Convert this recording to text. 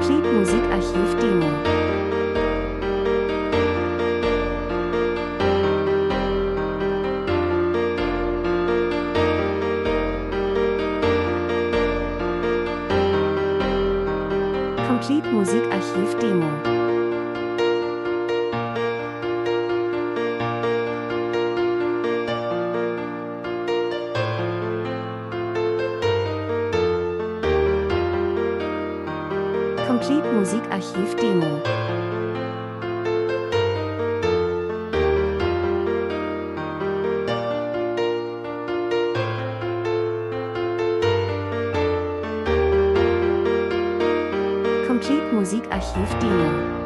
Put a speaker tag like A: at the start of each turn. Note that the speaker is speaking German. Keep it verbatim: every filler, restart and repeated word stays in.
A: Complete Musikarchiv Demo. Complete Musikarchiv Demo. Complete Musikarchiv Demo. Complete Musikarchiv Demo.